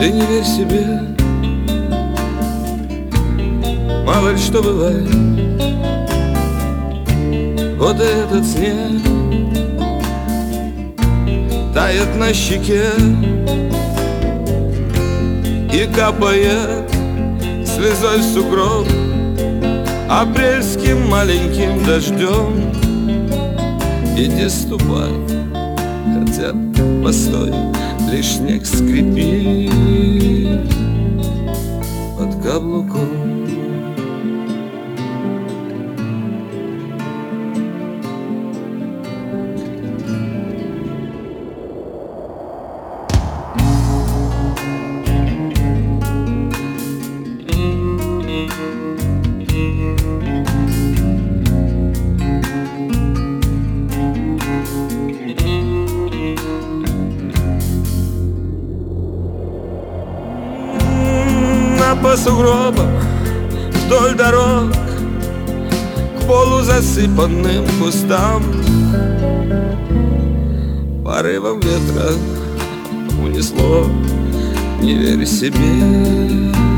Ты не верь себе, мало ли что бывает. Вот этот снег тает на щеке и капает слезой в сугроб апрельским маленьким дождем. Иди ступай, хотя постой, лишь снег скрипит под каблуком. По сугробам вдоль дорог к полузасыпанным кустам порывом ветра унесло, не верь себе.